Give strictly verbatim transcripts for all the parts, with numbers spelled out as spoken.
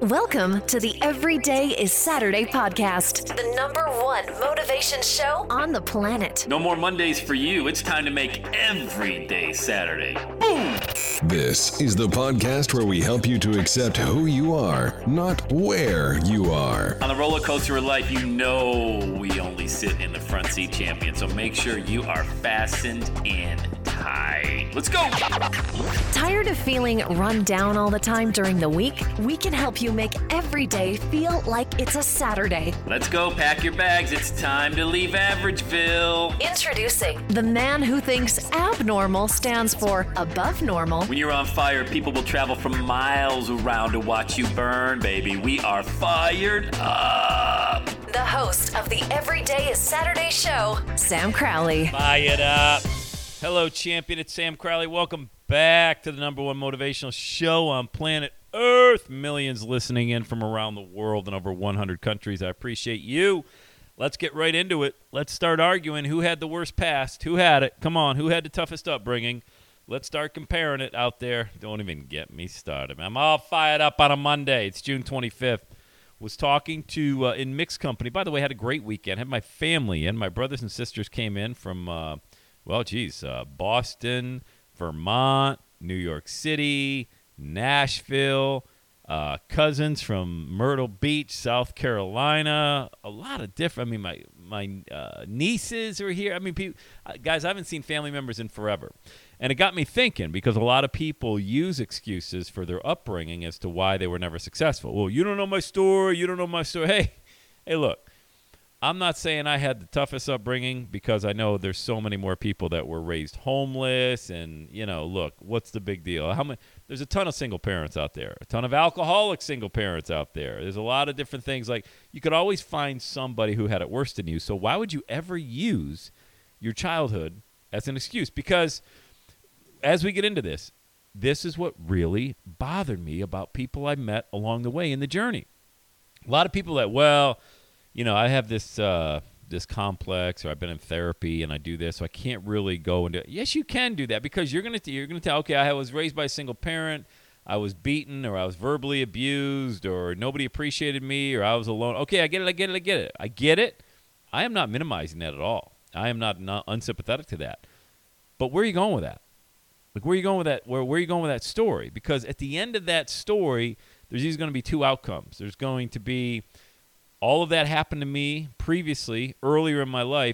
Welcome to the Everyday is Saturday podcast, the number one motivation show on the planet. No more Mondays for you. It's time to make every day Saturday. Boom! This is the podcast where we help you to accept who you are, not where you are. On the roller coaster of life, you know we only sit in the front seat, champion. So make sure you are fastened in tight. Let's go! Tired of feeling run down all the time during the week? We can help you make every day feel like it's a Saturday. Let's go. Pack your bags. It's time to leave Averageville. Introducing the man who thinks abnormal stands for above normal. When you're on fire, people will travel from miles around to watch you burn, baby. We are fired up. The host of the Everyday is Saturday show, Sam Crowley. Fire it up. Hello, champion. It's Sam Crowley. Welcome back to the number one motivational show on planet Earth. Millions listening in from around the world in over one hundred countries. I appreciate you. Let's get right into it. Let's start arguing who had the worst past. Who had it? Come on. Who had the toughest upbringing? Let's start comparing it out there. Don't even get me started. I'm all fired up on a Monday. It's June twenty-fifth. Was talking to, uh, in mixed company. By the way, had a great weekend. Had my family in. My brothers and sisters came in from, uh, well, geez, uh, Boston, Vermont, New York City, Nashville, uh, cousins from Myrtle Beach, South Carolina. A lot of different, I mean, my my uh, nieces are here. I mean, people, uh, guys, I haven't seen family members in forever. And it got me thinking, because a lot of people use excuses for their upbringing as to why they were never successful. Well, you don't know my story. You don't know my story. Hey, hey, look, I'm not saying I had the toughest upbringing, because I know there's so many more people that were raised homeless. And, you know, look, what's the big deal? How many? There's a ton of single parents out there, a ton of alcoholic single parents out there. There's a lot of different things. Like, you could always find somebody who had it worse than you. So why would you ever use your childhood as an excuse? Because as we get into this, this is what really bothered me about people I met along the way in the journey. A lot of people that, well, you know, I have this uh, this complex, or I've been in therapy and I do this, so I can't really go into it. Yes, you can do that, because you're gonna you're gonna tell, okay, I was raised by a single parent, I was beaten, or I was verbally abused, or nobody appreciated me, or I was alone. Okay, I get it, I get it, I get it, I get it. I am not minimizing that at all. I am not, not unsympathetic to that. But where are you going with that? Like, where are you going with that? Where, where are you going with that story? Because at the end of that story, there's usually going to be two outcomes. There's going to be, all of that happened to me previously, earlier in my life,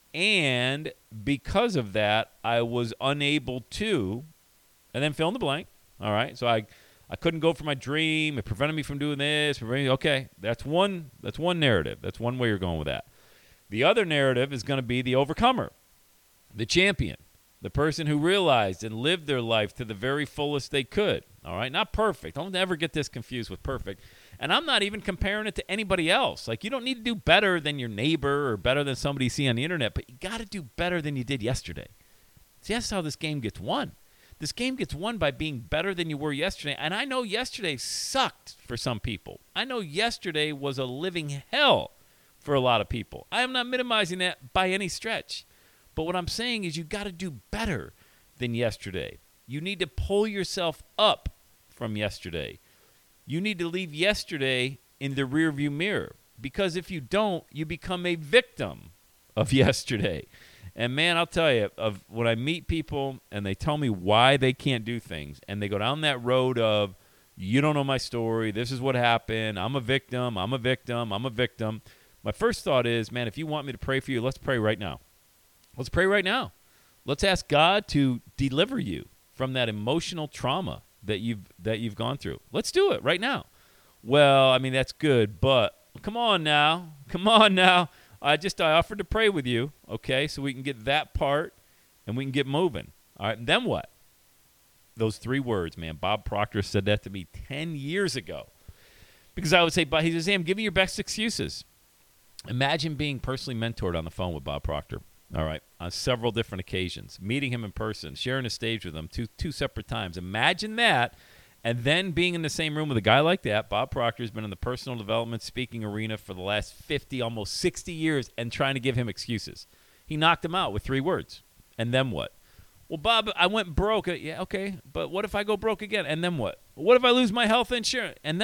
and because of that, I was unable to, and then fill in the blank, all right? So I, I couldn't go for my dream. It prevented me from doing this. Prevented, okay, that's one, that's one narrative. That's one way you're going with that. The other narrative is going to be the overcomer, the champion. The person who realized and lived their life to the very fullest they could. All right? Not perfect. Don't ever get this confused with perfect. And I'm not even comparing it to anybody else. Like, you don't need to do better than your neighbor or better than somebody you see on the internet, but you got to do better than you did yesterday. See, that's how this game gets won. This game gets won by being better than you were yesterday. And I know yesterday sucked for some people. I know yesterday was a living hell for a lot of people. I am not minimizing that by any stretch. But what I'm saying is you got to do better than yesterday. You need to pull yourself up from yesterday. You need to leave yesterday in the rearview mirror. Because if you don't, you become a victim of yesterday. And man, I'll tell you, of when I meet people and they tell me why they can't do things, and they go down that road of, you don't know my story, this is what happened, I'm a victim, I'm a victim, I'm a victim. My first thought is, man, if you want me to pray for you, let's pray right now. Let's pray right now. Let's ask God to deliver you from that emotional trauma that you've that you've gone through. Let's do it right now. Well, I mean, that's good, but come on now. Come on now. I just I offered to pray with you, okay, so we can get that part and we can get moving. All right, and then what? Those three words, man. Bob Proctor said that to me ten years ago. Because I would say, he says, Sam, give me your best excuses. Imagine being personally mentored on the phone with Bob Proctor. All right, on several different occasions, meeting him in person, sharing a stage with him two two separate times. Imagine that, and then being in the same room with a guy like that. Bob Proctor's been in the personal development speaking arena for the last fifty, almost sixty years, and trying to give him excuses. He knocked him out with three words. And then what? Well, Bob, I went broke. Yeah, okay, but what if I go broke again? And then what? What if I lose my health insurance? And then what?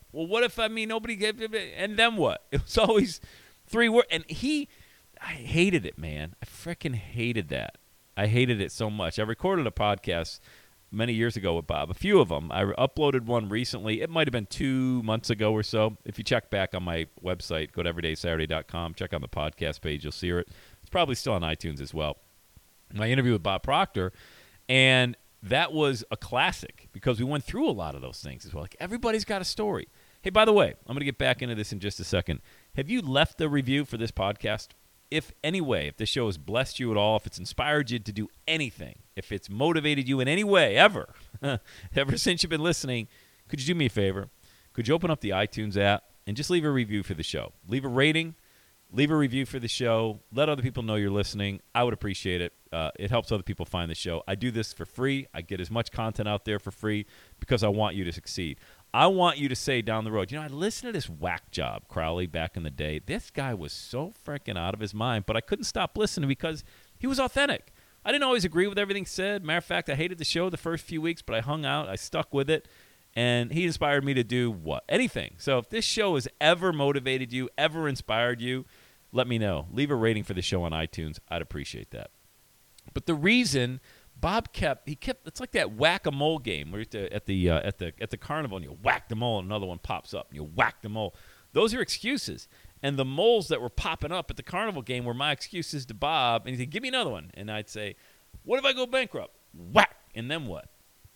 Well, what if, I mean, nobody gave it, and then what? It was always three words. And he, I hated it, man. I freaking hated that. I hated it so much. I recorded a podcast many years ago with Bob, a few of them. I uploaded one recently. It might have been two months ago or so. If you check back on my website, go to everyday saturday dot com, check on the podcast page, you'll see it. It's probably still on iTunes as well. My interview with Bob Proctor, and that was a classic because we went through a lot of those things as well. Like, everybody's got a story. Hey, by the way, I'm going to get back into this in just a second. Have you left a review for this podcast? If any way, if this show has blessed you at all, if it's inspired you to do anything, if it's motivated you in any way, ever, ever since you've been listening, could you do me a favor? Could you open up the iTunes app and just leave a review for the show? Leave a rating, leave a review for the show. Let other people know you're listening. I would appreciate it. Uh, it helps other people find the show. I do this for free. I get as much content out there for free because I want you to succeed. I want you to say down the road, you know, I listened to this whack job, Crowley, back in the day. This guy was so freaking out of his mind, but I couldn't stop listening because he was authentic. I didn't always agree with everything said. Matter of fact, I hated the show the first few weeks, but I hung out. I stuck with it, and he inspired me to do what? Anything. So if this show has ever motivated you, ever inspired you, let me know. Leave a rating for the show on iTunes. I'd appreciate that. But the reason Bob kept, he kept, it's like that whack-a-mole game where you're at the, uh, at the, at the carnival and you whack the mole and another one pops up and you whack the mole. Those are excuses. And the moles that were popping up at the carnival game were my excuses to Bob. And he'd say, give me another one. And I'd say, what if I go bankrupt? Whack. And then what?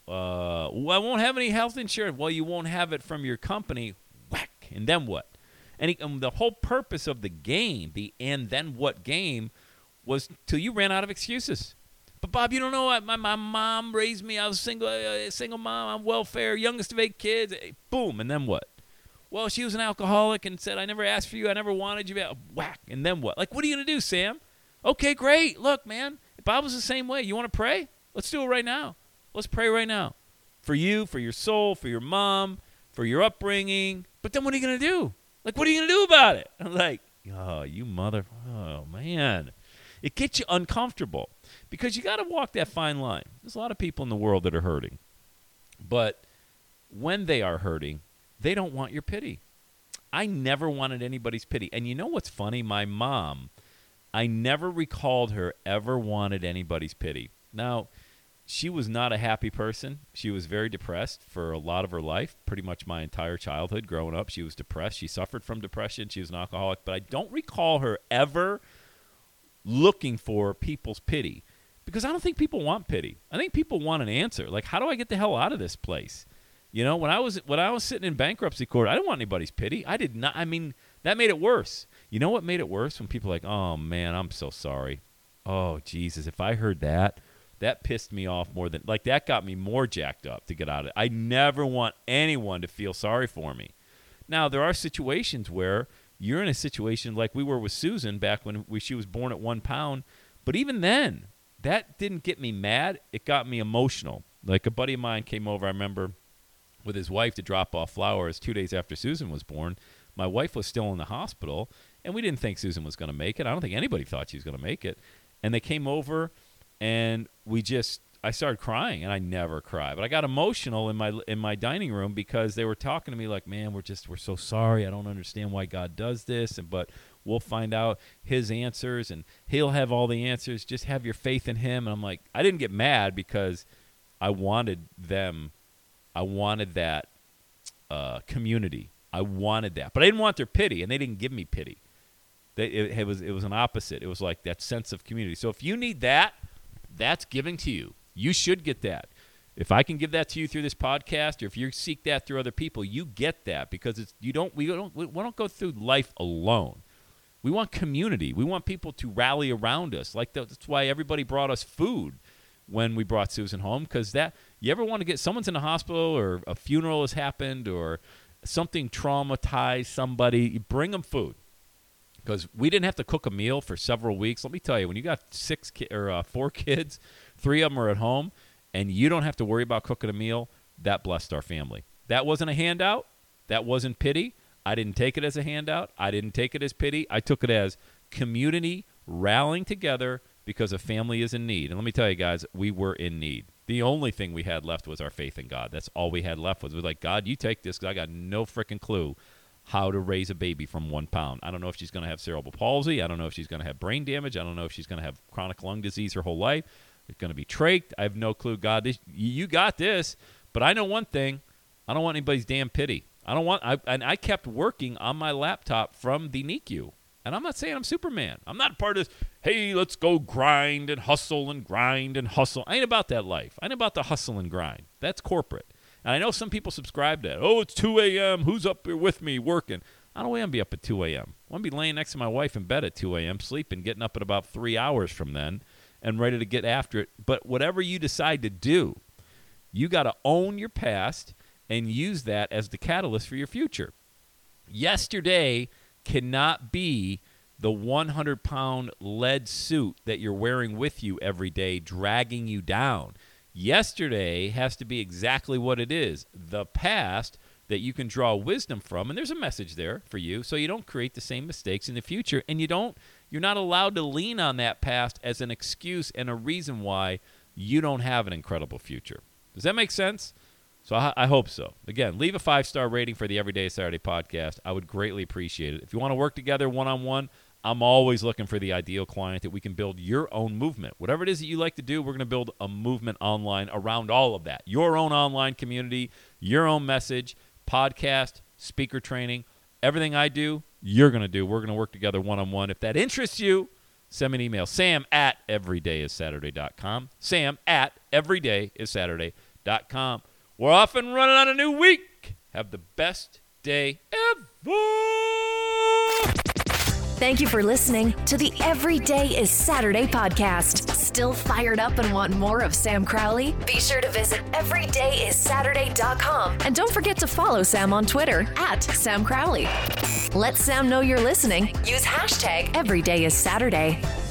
Uh, well, I won't have any health insurance. Well, you won't have it from your company. Whack. And then what? And, he, and the whole purpose of the game, the and then what game, was till you ran out of excuses. But, Bob, you don't know what? My, my mom raised me. I was a single, uh, single mom on welfare, youngest of eight kids. Boom. And then what? Well, she was an alcoholic and said, I never asked for you. I never wanted you. Whack. And then what? Like, what are you going to do, Sam? Okay, great. Look, man, if Bob was the same way, you want to pray? Let's do it right now. Let's pray right now. For you, for your soul, for your mom, for your upbringing. But then what are you going to do? Like, what are you going to do about it? I'm like, oh, you mother. Oh, man. It gets you uncomfortable because you got to walk that fine line. There's a lot of people in the world that are hurting. But when they are hurting, they don't want your pity. I never wanted anybody's pity. And you know what's funny? My mom, I never recalled her ever wanted anybody's pity. Now, she was not a happy person. She was very depressed for a lot of her life, pretty much my entire childhood growing up. She was depressed. She suffered from depression. She was an alcoholic. But I don't recall her ever looking for people's pity because I don't think people want pity. I think people want an answer. Like, how do I get the hell out of this place? You know, when I was when I was sitting in bankruptcy court, I didn't want anybody's pity. I did not. I mean, that made it worse. You know what made it worse? When people are like, oh, man, I'm so sorry. Oh, Jesus, if I heard that, that pissed me off more than, like, that got me more jacked up to get out of it. I never want anyone to feel sorry for me. Now, there are situations where you're in a situation like we were with Susan back when we, she was born at one pound. But even then, that didn't get me mad. It got me emotional. Like a buddy of mine came over, I remember, with his wife to drop off flowers two days after Susan was born. My wife was still in the hospital, and we didn't think Susan was going to make it. I don't think anybody thought she was going to make it. And they came over, and we just – I started crying, and I never cry. But I got emotional in my in my dining room because they were talking to me like, man, we're just we're so sorry. I don't understand why God does this, and but we'll find out his answers, and he'll have all the answers. Just have your faith in him. And I'm like, I didn't get mad because I wanted them. I wanted that uh, community. I wanted that. But I didn't want their pity, and they didn't give me pity. They, it, it was it was an opposite. It was like that sense of community. So if you need that, that's giving to you. You should get that. If I can give that to you through this podcast, or if you seek that through other people, you get that because it's you don't we don't we don't go through life alone. We want community. We want people to rally around us. Like the, that's why everybody brought us food when we brought Susan home, because that you ever want to get someone's in the hospital or a funeral has happened or something traumatized somebody, you bring them food. Because we didn't have to cook a meal for several weeks. Let me tell you, when you got six ki- or uh, four kids, three of them are at home, and you don't have to worry about cooking a meal, that blessed our family. That wasn't a handout. That wasn't pity. I didn't take it as a handout. I didn't take it as pity. I took it as community rallying together because a family is in need. And let me tell you guys, we were in need. The only thing we had left was our faith in God. That's all we had left was, we're like, God, you take this, because I got no freaking clue how to raise a baby from one pound. I don't know if she's going to have cerebral palsy. I don't know if she's going to have brain damage. I don't know if she's going to have chronic lung disease her whole life. It's going to be trached. I have no clue. God, this, you got this. But I know one thing. I don't want anybody's damn pity. I don't want, I, and I kept working on my laptop from the N I C U. And I'm not saying I'm Superman. I'm not part of this, hey, let's go grind and hustle and grind and hustle. I ain't about that life. I ain't about the hustle and grind. That's corporate. And I know some people subscribe to that. Oh, it's two a.m. Who's up here with me working? I don't want to be up at two a.m. I want to be laying next to my wife in bed at two a.m., sleeping, getting up at about three hours from then, and ready to get after it. But whatever you decide to do, you got to own your past and use that as the catalyst for your future. Yesterday cannot be the one hundred pound lead suit that you're wearing with you every day, dragging you down. Yesterday has to be exactly what it is, the past that you can draw wisdom from, and there's a message there for you, so you don't create the same mistakes in the future, and you don't, you're not allowed to lean on that past as an excuse and a reason why you don't have an incredible future. Does that make sense? So I, I hope so. Again, leave a five-star rating for the Everyday Saturday podcast. I would greatly appreciate it. If you want to work together one-on-one, I'm always looking for the ideal client that we can build your own movement. Whatever it is that you like to do, we're going to build a movement online around all of that. Your own online community, your own message, podcast, speaker training, everything I do, you're going to do. We're going to work together one-on-one. If that interests you, send me an email, sam at everydayissaturday dot com, sam at everydayissaturday dot com. We're off and running on a new week. Have the best day ever. Thank you for listening to the Every Day is Saturday podcast. Still fired up and want more of Sam Crowley? Be sure to visit everyday is saturday dot com. And don't forget to follow Sam on Twitter at Sam Crowley. Let Sam know you're listening. Use hashtag Everydayissaturday.